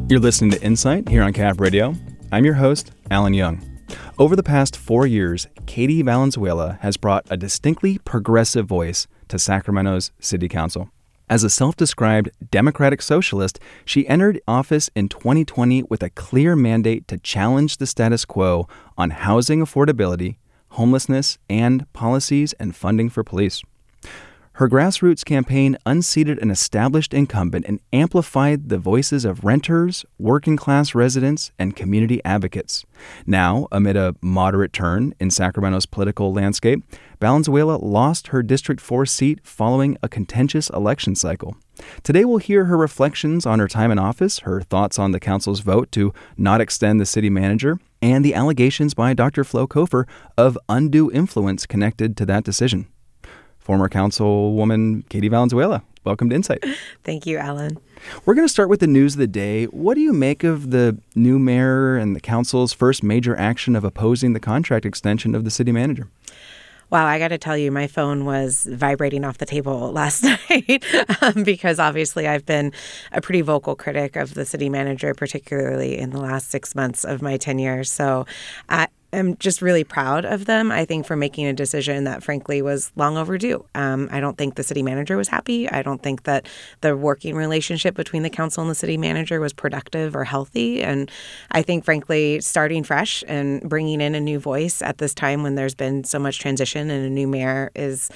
You're listening to Insight here on CAP Radio. I'm your host, Alan Young. Over the past 4 years, Katie Valenzuela has brought a distinctly progressive voice to Sacramento's City Council. As a self-described democratic socialist, she entered office in 2020 with a clear mandate to challenge the status quo on housing affordability, homelessness, and policies and funding for police. Her grassroots campaign unseated an established incumbent and amplified the voices of renters, working-class residents, and community advocates. Now, amid a moderate turn in Sacramento's political landscape, Valenzuela lost her District 4 seat following a contentious election cycle. Today, we'll hear her reflections on her time in office, her thoughts on the council's vote to not extend the city manager, and the allegations by Dr. Flo Kofer of undue influence connected to that decision. Former Councilwoman Katie Valenzuela, welcome to Insight. Thank you, Alan. We're going to start with the news of the day. What do you make of the new mayor and the council's first major action of opposing the contract extension of the city manager? Wow, I got to tell you, my phone was vibrating off the table last night because obviously I've been a pretty vocal critic of the city manager, particularly in the last 6 months of my tenure. So I'm just really proud of them, I think, for making a decision that, frankly, was long overdue. I don't think the city manager was happy. I don't think that the working relationship between the council and the city manager was productive or healthy. And I think, frankly, starting fresh and bringing in a new voice at this time when there's been so much transition and a new mayor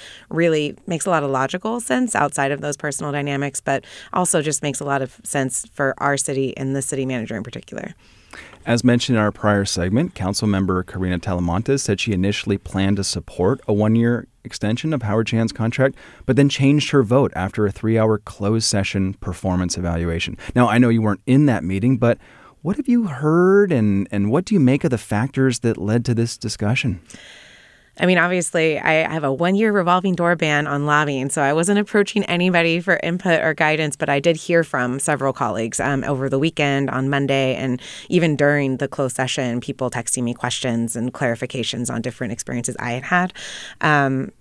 makes a lot of logical sense outside of those personal dynamics, but also just makes a lot of sense for our city and the city manager in particular. As mentioned in our prior segment, Councilmember Karina Talamontes said she initially planned to support a one-year extension of Howard Chan's contract, but then changed her vote after a 3-hour closed session performance evaluation. Now, I know you weren't in that meeting, but what have you heard and what do you make of the factors that led to this discussion? I mean, obviously, I have a 1-year revolving door ban on lobbying, so I wasn't approaching anybody for input or guidance, but I did hear from several colleagues over the weekend, on Monday, and even during the closed session, people texting me questions and clarifications on different experiences I had had.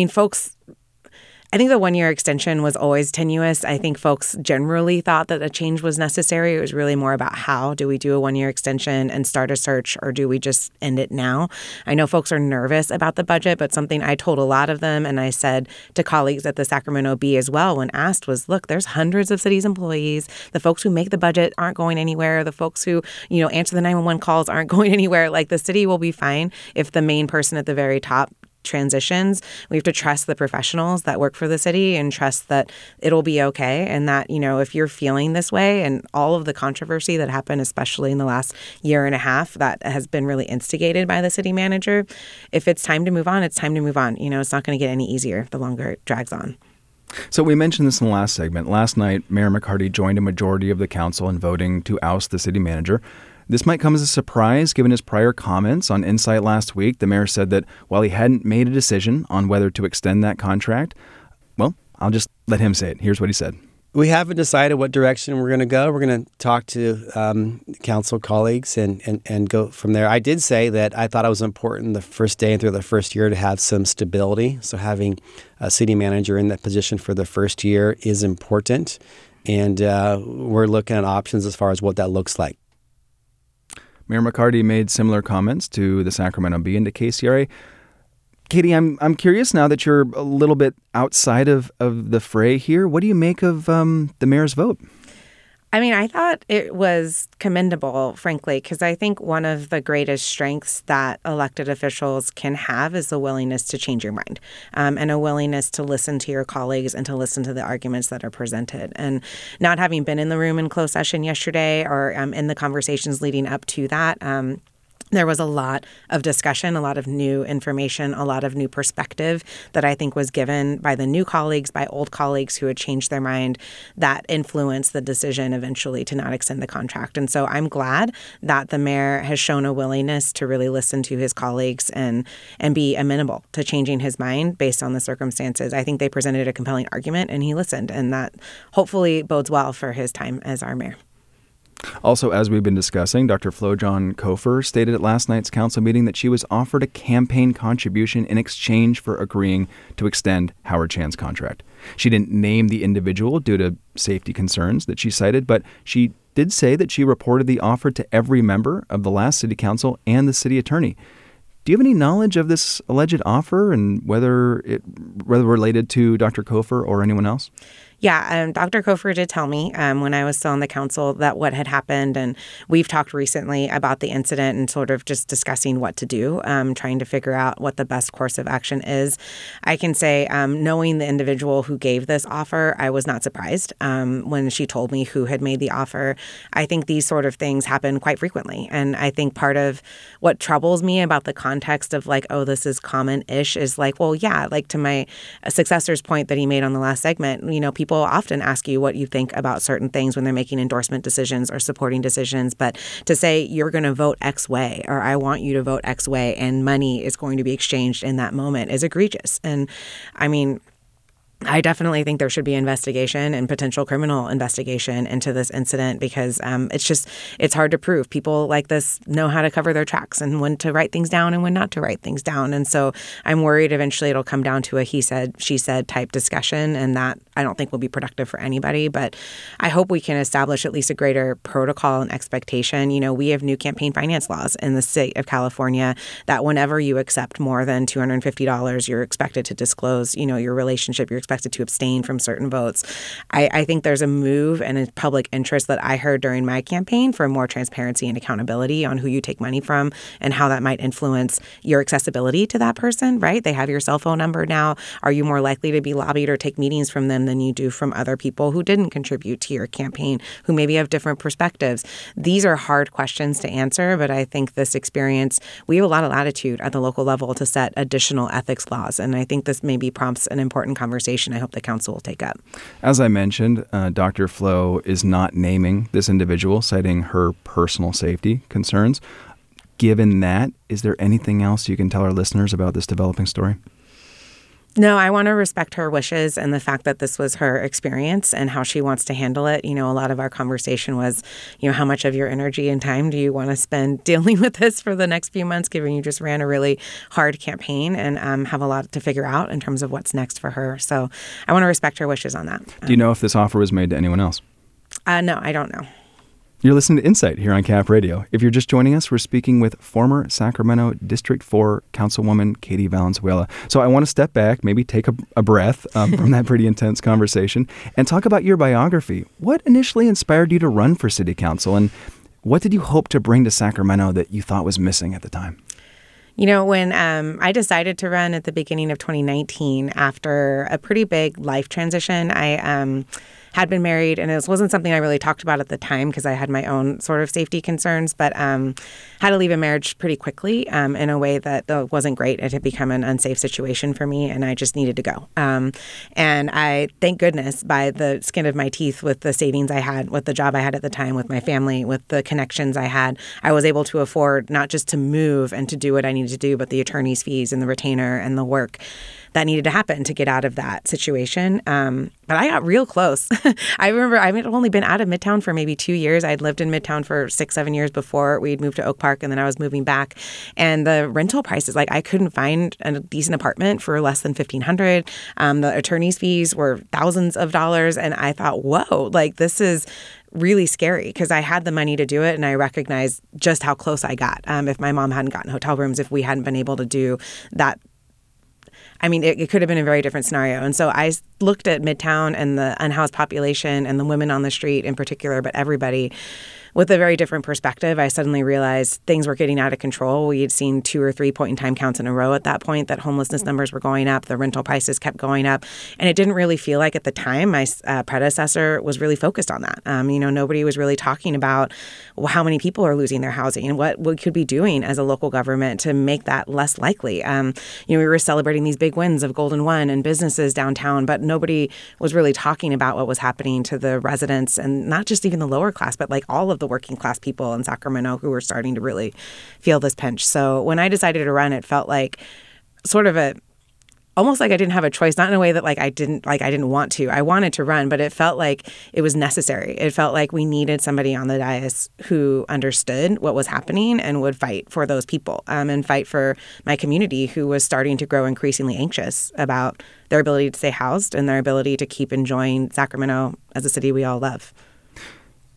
I think the 1-year extension was always tenuous. I think folks generally thought that a change was necessary. It was really more about how do we do a 1-year extension and start a search, or do we just end it now? I know folks are nervous about the budget, but something I told a lot of them, and I said to colleagues at the Sacramento Bee as well when asked, was, look, there's hundreds of city's employees. The folks who make the budget aren't going anywhere. The folks who, answer the 911 calls aren't going anywhere. Like, the city will be fine if the main person at the very top transitions. We have to trust the professionals that work for the city and trust that it'll be okay. And that, if you're feeling this way and all of the controversy that happened, especially in the last year and a half, that has been really instigated by the city manager, if it's time to move on, it's time to move on. It's not going to get any easier the longer it drags on. So we mentioned this in the last segment. Last night, Mayor McCarty joined a majority of the council in voting to oust the city manager. This might come as a surprise given his prior comments on Insight last week. The mayor said that while he hadn't made a decision on whether to extend that contract, well, I'll just let him say it. Here's what he said. We haven't decided what direction we're going to go. We're going to talk to council colleagues and go from there. I did say that I thought it was important the first day and through the first year to have some stability. So having a city manager in that position for the first year is important. And we're looking at options as far as what that looks like. Mayor McCarty made similar comments to the Sacramento Bee and to KCRA. Katie, I'm curious now that you're a little bit outside of the fray here. What do you make of the mayor's vote? I mean, I thought it was commendable, frankly, because I think one of the greatest strengths that elected officials can have is the willingness to change your mind and a willingness to listen to your colleagues and to listen to the arguments that are presented. And not having been in the room in closed session yesterday or in the conversations leading up to that, there was a lot of discussion, a lot of new information, a lot of new perspective that I think was given by the new colleagues, by old colleagues who had changed their mind, that influenced the decision eventually to not extend the contract. And so I'm glad that the mayor has shown a willingness to really listen to his colleagues and be amenable to changing his mind based on the circumstances. I think they presented a compelling argument and he listened, and that hopefully bodes well for his time as our mayor. Also, as we've been discussing, Dr. Flo-John Kofer stated at last night's council meeting that she was offered a campaign contribution in exchange for agreeing to extend Howard Chan's contract. She didn't name the individual due to safety concerns that she cited, but she did say that she reported the offer to every member of the last city council and the city attorney. Do you have any knowledge of this alleged offer and whether related to Dr. Cofer or anyone else? Yeah, Dr. Cofer did tell me when I was still on the council that what had happened, and we've talked recently about the incident and sort of just discussing what to do, trying to figure out what the best course of action is. I can say, knowing the individual who gave this offer, I was not surprised when she told me who had made the offer. I think these sort of things happen quite frequently, and I think part of what troubles me about the context of like, oh, this is common-ish is like, well, yeah, like to my successor's point that he made on the last segment, people often ask you what you think about certain things when they're making endorsement decisions or supporting decisions. But to say you're going to vote X way or I want you to vote X way and money is going to be exchanged in that moment is egregious. And I mean, I definitely think there should be investigation and potential criminal investigation into this incident because it's hard to prove. People like this know how to cover their tracks and when to write things down and when not to write things down. And so I'm worried eventually it'll come down to a he said, she said type discussion, and that I don't think will be productive for anybody. But I hope we can establish at least a greater protocol and expectation. We have new campaign finance laws in the state of California that whenever you accept more than $250, you're expected to disclose, your relationship, you're expected to abstain from certain votes. I think there's a move and a public interest that I heard during my campaign for more transparency and accountability on who you take money from and how that might influence your accessibility to that person, right? They have your cell phone number now. Are you more likely to be lobbied or take meetings from them than you do from other people who didn't contribute to your campaign, who maybe have different perspectives? These are hard questions to answer, but I think this experience, we have a lot of latitude at the local level to set additional ethics laws, and I think this maybe prompts an important conversation I hope the council will take up. As I mentioned, Dr. Flo is not naming this individual, citing her personal safety concerns. Given that, is there anything else you can tell our listeners about this developing story? No, I want to respect her wishes and the fact that this was her experience and how she wants to handle it. A lot of our conversation was, how much of your energy and time do you want to spend dealing with this for the next few months, given you just ran a really hard campaign and have a lot to figure out in terms of what's next for her. So I want to respect her wishes on that. Do you know if this offer was made to anyone else? No, I don't know. You're listening to Insight here on CAP Radio. If you're just joining us, we're speaking with former Sacramento District 4 Councilwoman Katie Valenzuela. So I want to step back, maybe take a breath from that pretty intense conversation and talk about your biography. What initially inspired you to run for city council, and what did you hope to bring to Sacramento that you thought was missing at the time? When I decided to run at the beginning of 2019 after a pretty big life transition, I had been married, and it wasn't something I really talked about at the time because I had my own sort of safety concerns, but had to leave a marriage pretty quickly in a way that wasn't great. It had become an unsafe situation for me, and I just needed to go. And I, thank goodness, by the skin of my teeth with the savings I had, with the job I had at the time, with my family, with the connections I had, I was able to afford not just to move and to do what I needed to do, but the attorney's fees and the retainer and the work that needed to happen to get out of that situation. But I got real close. I remember I had only been out of Midtown for maybe 2 years. I'd lived in Midtown for 6-7 years before we'd moved to Oak Park, and then I was moving back. And the rental prices, I couldn't find a decent apartment for less than $1,500. The attorney's fees were thousands of dollars. And I thought, whoa, this is really scary because I had the money to do it, and I recognized just how close I got. If my mom hadn't gotten hotel rooms, if we hadn't been able to do that, it could have been a very different scenario. And so I looked at Midtown and the unhoused population and the women on the street in particular, but everybody with a very different perspective. I suddenly realized things were getting out of control. We had seen 2 or 3 point-in-time counts in a row at that point that homelessness numbers were going up, the rental prices kept going up, and it didn't really feel like at the time my predecessor was really focused on that. Nobody was really talking about how many people are losing their housing and what we could be doing as a local government to make that less likely. We were celebrating these big wins of Golden One and businesses downtown, but nobody was really talking about what was happening to the residents, and not just even the lower class, but all of the working class people in Sacramento who were starting to really feel this pinch. So when I decided to run, it felt like sort of almost like I didn't have a choice, not in a way that I didn't want to. I wanted to run, but it felt like it was necessary. It felt like we needed somebody on the dais who understood what was happening and would fight for those people and fight for my community who was starting to grow increasingly anxious about their ability to stay housed and their ability to keep enjoying Sacramento as a city we all love.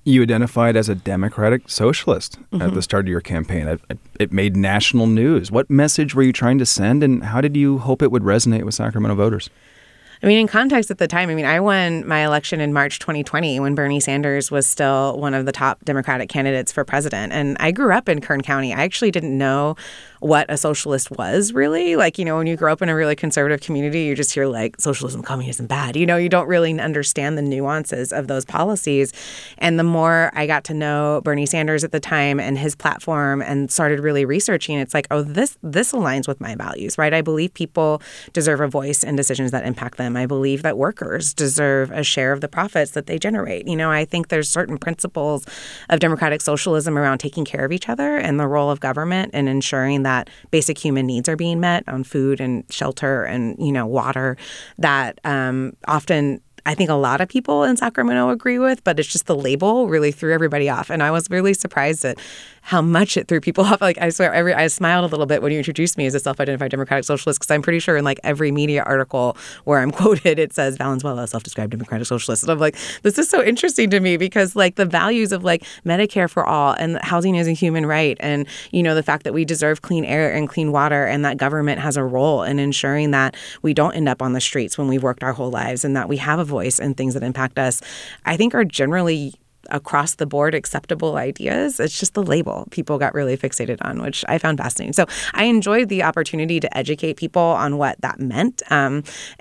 You identified as a democratic socialist at the start of your campaign. It made national news. What message were you trying to send, and how did you hope it would resonate with Sacramento voters? I mean, in context at the time, I won my election in March 2020 when Bernie Sanders was still one of the top Democratic candidates for president. And I grew up in Kern County. I actually didn't know what a socialist was, really. Like, when you grow up in a really conservative community, you just hear like socialism, communism, bad. You don't really understand the nuances of those policies. And the more I got to know Bernie Sanders at the time and his platform and started really researching, it's like, oh, this aligns with my values, right? I believe people deserve a voice in decisions that impact them. I believe that workers deserve a share of the profits that they generate. I think there's certain principles of democratic socialism around taking care of each other and the role of government and ensuring that basic human needs are being met on food and shelter and, water that often I think a lot of people in Sacramento agree with, but it's just the label really threw everybody off. And I was really surprised at how much it threw people off. Like, I swear, I smiled a little bit when you introduced me as a self-identified democratic socialist, because I'm pretty sure in like every media article where I'm quoted, it says Valenzuela, self-described democratic socialist. And I'm like, this is so interesting to me because like the values of like Medicare for all and housing is a human right. And, the fact that we deserve clean air and clean water and that government has a role in ensuring that we don't end up on the streets when we've worked our whole lives and that we have a voice in things that impact us, I think are generally across the board acceptable ideas. It's just the label people got really fixated on, which I found fascinating. So I enjoyed the opportunity to educate people on what that meant. And,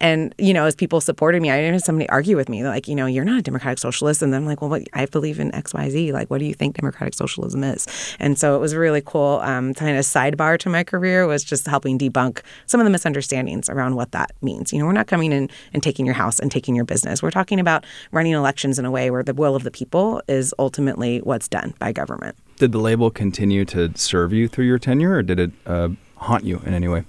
as people supported me, I didn't have somebody argue with me like, you're not a democratic socialist. And then I'm like, well, I believe in X, Y, Z. Like, what do you think democratic socialism is? And so it was a really cool kind of sidebar to my career was just helping debunk some of the misunderstandings around what that means. We're not coming in and taking your house and taking your business. We're talking about running elections in a way where the will of the people is ultimately what's done by government. Did the label continue to serve you through your tenure, or did it haunt you in any way?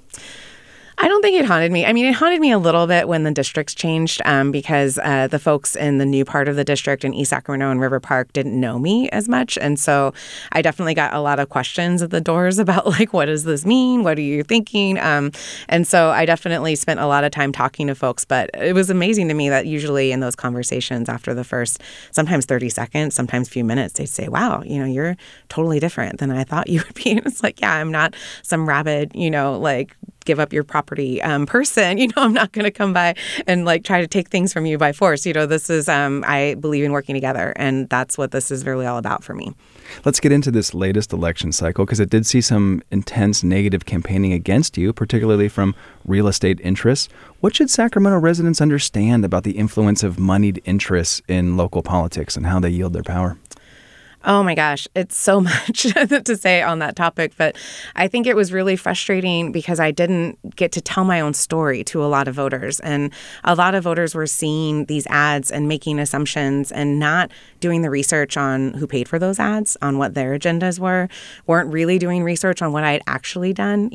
I don't think it haunted me. It haunted me a little bit when the districts changed because the folks in the new part of the district in East Sacramento and River Park didn't know me as much. And so I definitely got a lot of questions at the doors about like, what does this mean? What are you thinking? And so I definitely spent a lot of time talking to folks. But it was amazing to me that usually in those conversations after the first, sometimes 30 seconds, sometimes a few minutes, they'd say, wow, you're totally different than I thought you would be. And it's like, yeah, I'm not some rabid, like give up your property person. I'm not going to come by and like try to take things from you by force. This is, I believe in working together. And that's what this is really all about for me. Let's get into this latest election cycle because it did see some intense negative campaigning against you, particularly from real estate interests. What should Sacramento residents understand about the influence of moneyed interests in local politics and how they yield their power? Oh my gosh, it's so much to say on that topic, but I think it was really frustrating because I didn't get to tell my own story to a lot of voters. And a lot of voters were seeing these ads and making assumptions and not doing the research on who paid for those ads, on what their agendas were, weren't really doing research on what I'd actually done,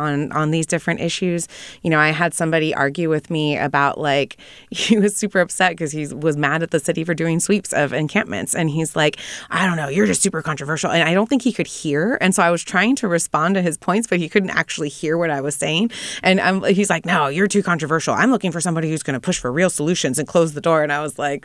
on these different issues. I had somebody argue with me about like, he was super upset because he was mad at the city for doing sweeps of encampments. And he's like, I don't know, you're just super controversial. And I don't think he could hear. And so I was trying to respond to his points, but he couldn't actually hear what I was saying. And he's like, no, you're too controversial. I'm looking for somebody who's going to push for real solutions and close the door. And I was like,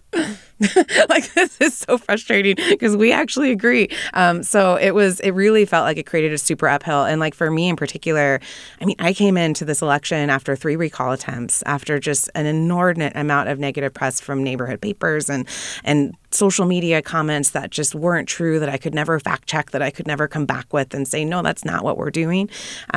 like, this is so frustrating because we actually agree. So it really felt like it created a super uphill. And like for me in particular, I came into this election after 3 recall attempts, after just an inordinate amount of negative press from neighborhood papers and social media comments that just weren't true, that I could never fact check, that I could never come back with and say, no, that's not what we're doing.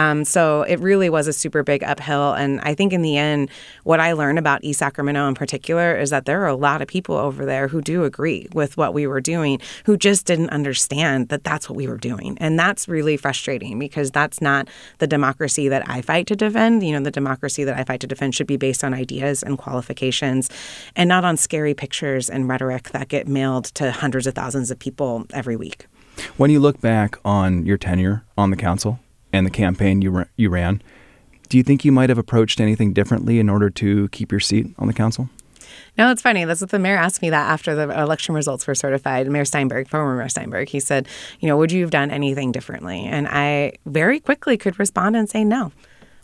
So it really was a super big uphill. And I think in the end, what I learned about East Sacramento in particular is that there are a lot of people over there who do agree with what we were doing, who just didn't understand that that's what we were doing. And that's really frustrating because that's not the democracy that I fight to defend. The democracy that I fight to defend should be based on ideas and qualifications and not on scary pictures and rhetoric that get mailed to hundreds of thousands of people every week. When you look back on your tenure on the council and the campaign you ran, do you think you might have approached anything differently in order to keep your seat on the council? No, it's funny. That's what the mayor asked me that after the election results were certified. Mayor Steinberg, former Mayor Steinberg, he said, would you have done anything differently? And I very quickly could respond and say no.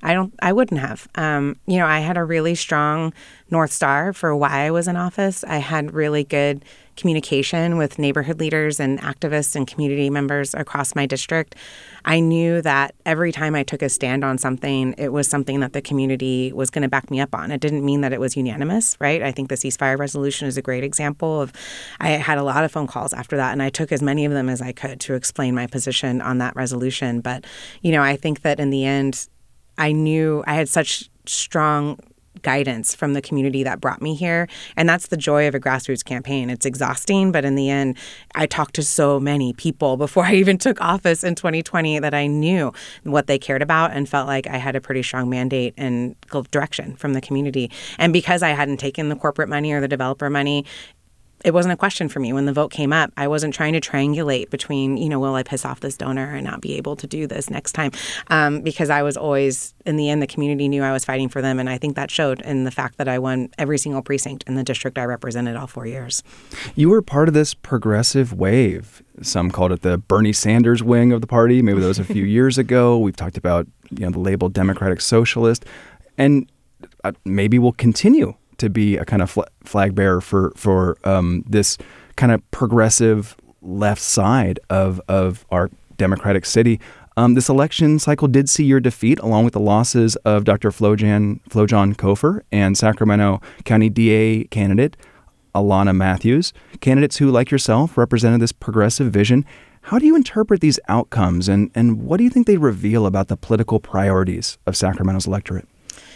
I wouldn't have. I had a really strong North Star for why I was in office. I had really good communication with neighborhood leaders and activists and community members across my district. I knew that every time I took a stand on something, it was something that the community was going to back me up on. It didn't mean that it was unanimous, right? I think the ceasefire resolution is a great example of, I had a lot of phone calls after that, and I took as many of them as I could to explain my position on that resolution. But, I think that in the end, I knew I had such strong guidance from the community that brought me here. And that's the joy of a grassroots campaign. It's exhausting, but in the end, I talked to so many people before I even took office in 2020 that I knew what they cared about and felt like I had a pretty strong mandate and direction from the community. And because I hadn't taken the corporate money or the developer money, it wasn't a question for me when the vote came up. I wasn't trying to triangulate between, will I piss off this donor and not be able to do this next time? Because I was always, in the end, the community knew I was fighting for them. And I think that showed in the fact that I won every single precinct in the district I represented all 4 years. You were part of this progressive wave. Some called it the Bernie Sanders wing of the party. Maybe that was a few years ago. We've talked about, the label Democratic Socialist. And maybe we'll continue to be a kind of flag bearer for this kind of progressive left side of our democratic city. This election cycle did see your defeat, along with the losses of Dr. Flojan Kofer and Sacramento County DA candidate Alana Matthews, candidates who, like yourself, represented this progressive vision. How do you interpret these outcomes, and what do you think they reveal about the political priorities of Sacramento's electorate?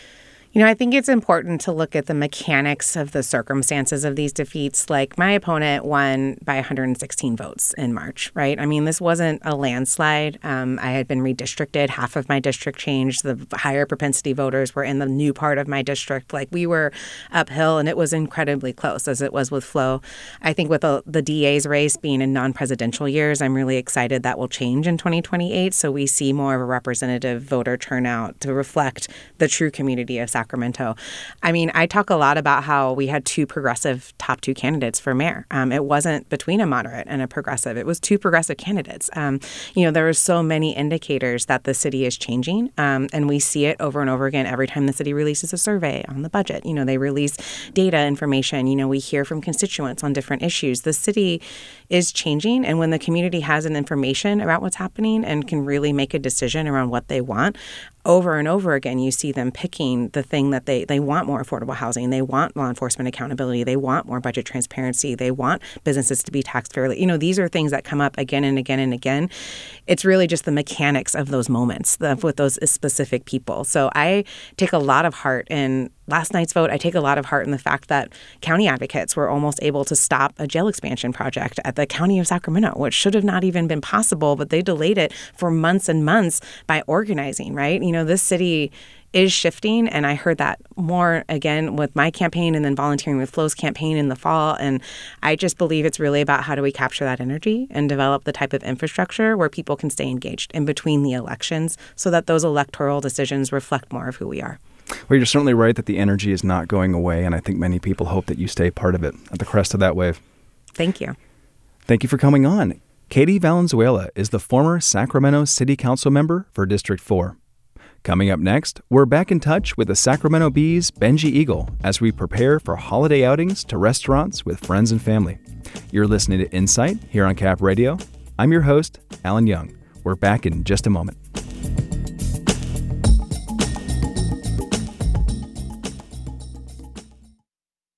I think it's important to look at the mechanics of the circumstances of these defeats. Like, my opponent won by 116 votes in March, right? I mean, this wasn't a landslide. I had been redistricted. Half of my district changed. The higher propensity voters were in the new part of my district. Like, we were uphill, and it was incredibly close, as it was with Flo. I think with the DA's race being in non-presidential years, I'm really excited that will change in 2028. So we see more of a representative voter turnout to reflect the true community of Sacramento. I mean, I talk a lot about how we had two progressive top two candidates for mayor. It wasn't between a moderate and a progressive. It was two progressive candidates. There are so many indicators that the city is changing, and we see it over and over again every time the city releases a survey on the budget. They release data information. We hear from constituents on different issues. The city is changing, and when the community has an information about what's happening and can really make a decision around what they want, over and over again, you see them picking the thing that they want: more affordable housing. They want law enforcement accountability. They want more budget transparency. They want businesses to be taxed fairly. These are things that come up again and again and again. It's really just the mechanics of those moments with those specific people. So I take a lot of heart in last night's vote. I take a lot of heart in the fact that county advocates were almost able to stop a jail expansion project at the county of Sacramento, which should have not even been possible, but they delayed it for months and months by organizing, right? This city is shifting, and I heard that more again with my campaign and then volunteering with Flo's campaign in the fall. And I just believe it's really about how do we capture that energy and develop the type of infrastructure where people can stay engaged in between the elections so that those electoral decisions reflect more of who we are. Well, you're certainly right that the energy is not going away, and I think many people hope that you stay part of it at the crest of that wave. Thank you. Thank you for coming on. Katie Valenzuela is the former Sacramento City Council member for District 4. Coming up next, we're back in touch with the Sacramento Bee's Benji Eagle as we prepare for holiday outings to restaurants with friends and family. You're listening to Insight here on Cap Radio. I'm your host, Alan Young. We're back in just a moment.